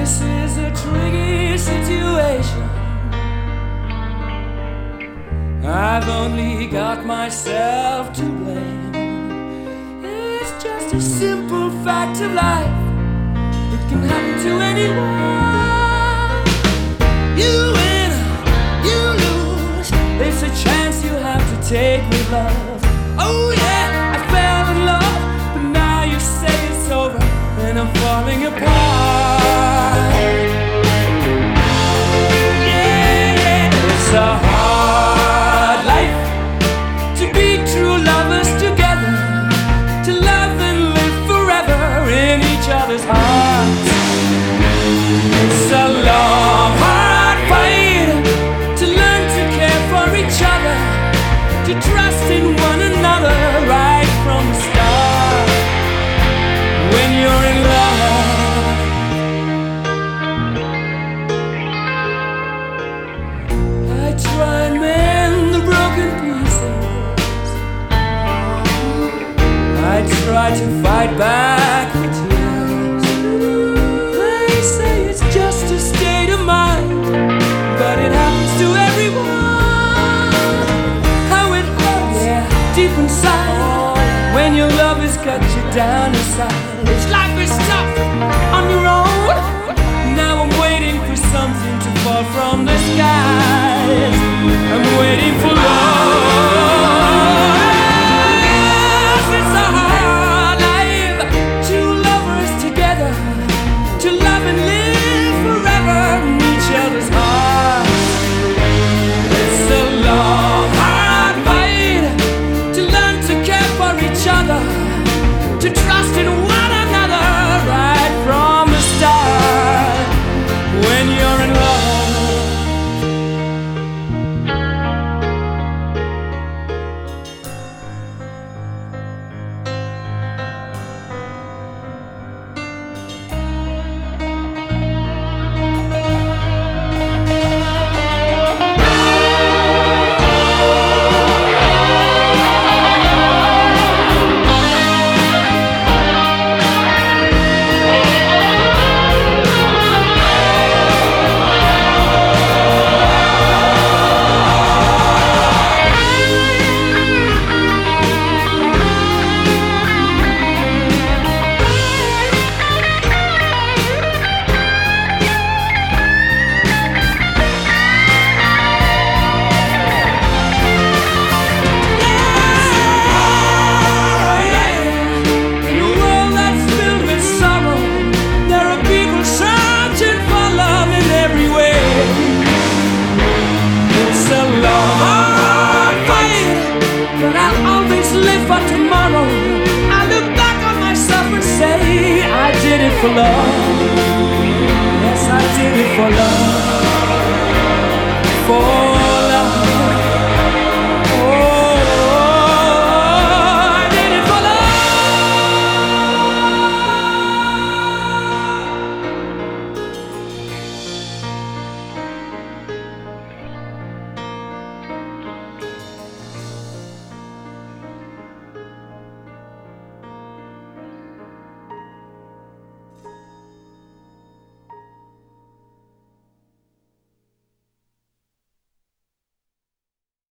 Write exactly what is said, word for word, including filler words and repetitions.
This is a tricky situation. I've only got myself to blame. It's just a simple fact of life. It can happen to anyone. You win, you lose. It's a chance you have to take with love. Oh yeah, I fell in love, but now you say it's over and I'm falling apart. Yeah, yeah, it's a hard life to be true lovers together, to love and live forever in each other's hearts. It's a long, hard fight to learn to care for each other, to trust in one another right from the start. When you're in love, I try and mend the broken pieces. I try to fight back the tears. They say it's just a state of mind, but it happens to everyone. How it hurts, yeah, deep inside, when your love has cut you down inside. It's life is tough on your own. Now I'm waiting for something to fall from the skies. I'm waiting for love. It's a hard life, two lovers together, to love and live forever in each other's hearts. It's a long, hard fight to learn to care for each other, to trust in one another right from the start. When you're in love, for love, yes I did it for love, for